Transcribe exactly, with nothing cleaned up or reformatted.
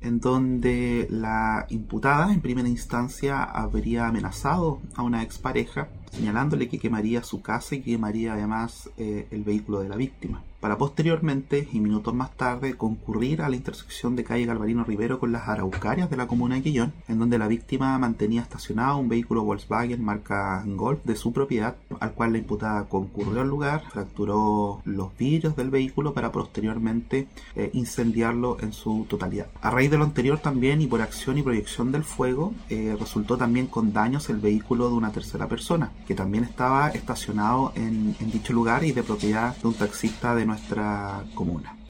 en donde la imputada en primera instancia habría amenazado a una expareja, señalándole que quemaría su casa y que quemaría además eh, el vehículo de la víctima, para posteriormente y minutos más tarde concurrir a la intersección de calle Galvarino Rivero con las Araucarias de la comuna de Quillón, en donde la víctima mantenía estacionado un vehículo Volkswagen marca Golf de su propiedad, al cual la imputada concurrió al lugar, fracturó los vidrios del vehículo para posteriormente eh, incendiarlo en su totalidad. A raíz de lo anterior también, y por acción y proyección del fuego, eh, resultó también con daños el vehículo de una tercera persona, que también estaba estacionado en, en dicho lugar y de propiedad de un taxista de nuestra comuna.